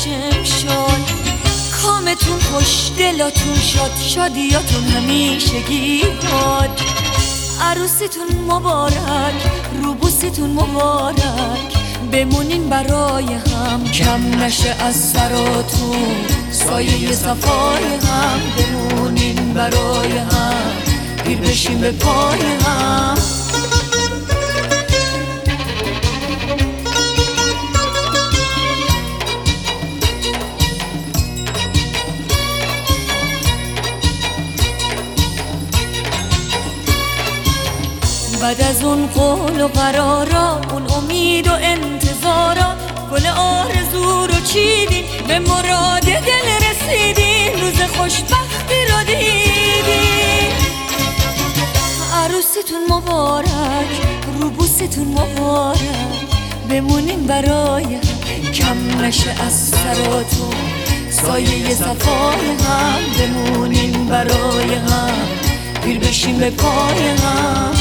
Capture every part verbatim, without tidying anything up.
امشال. کامتون خوش، دلاتون شاد، شادیاتون همیشگی باد. عروسیتون مبارک، روبوسیتون مبارک، بمونین برای هم، کم نشه از سراتون سایه صفای هم. بمونین برای هم، پیر بشین به پای هم. بعد از اون قول و قرارا، اون امید و انتظارا، گل آرزو رو چیدین، به مراد دل رسیدین، روز خوشبختی رو دیدین. عروسیتون مبارک، روبوسیتون مبارک، بمونین برای هم، کم نشه از سراتون سایه صفای هم. بمونین برای هم، پیر بشین به پای هم.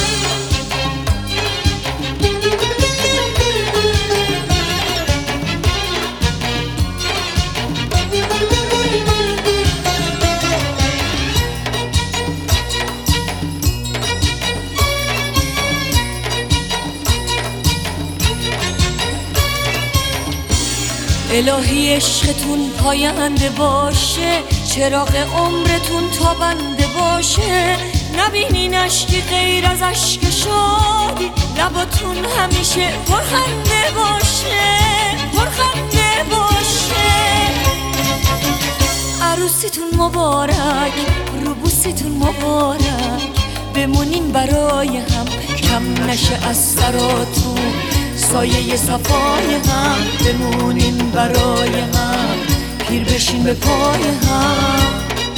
الهی عشقتون پاینده باشه، چراغ عمرتون تابنده باشه. نبینین اشکی غیر از اشک شادی، لباتون همیشه پرخنده باشه، پرخنده باشه. عروسیتون مبارک، روبوسیتون مبارک، بمونین برای هم، کم نشه از سراتون سایه صفای هم. بمونین برای هم، پیر بشین به پای هم.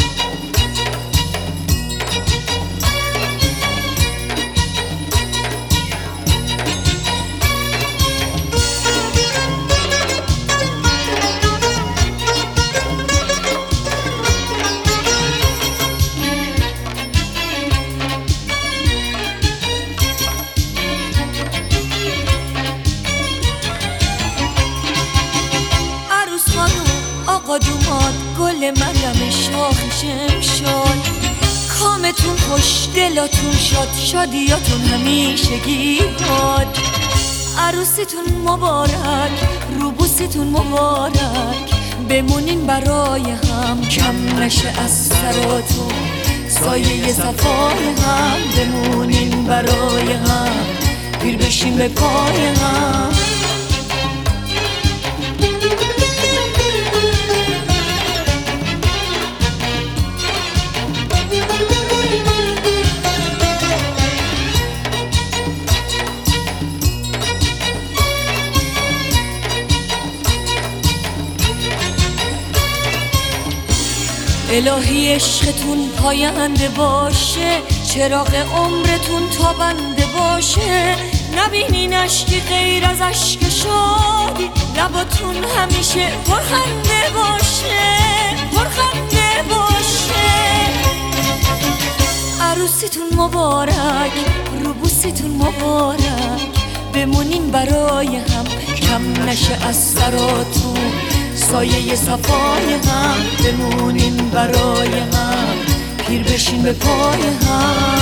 آقا دوماد، گل مریم شاخش امشال. کامتون خوش، دلاتون شاد، شادیاتون همیشگی باد. عروسیتون مبارک، روبوسیتون مبارک، بمونین برای هم، کم نشه از سراتون سایه صفای هم. بمونین برای هم، پیر بشین به پای هم. الهی عشقتون پاینده باشه، چراغ عمرتون تابنده باشه. نبینین اشکی غیر از اشک شادی، لباتون همیشه پرخنده باشه، پرخنده باشه. عروسیتون مبارک، روبوسیتون مبارک، بمونین برای هم، کم نشه از سراتون سایه صفای هم. بمونین برای هم، پیر بشین به پای هم.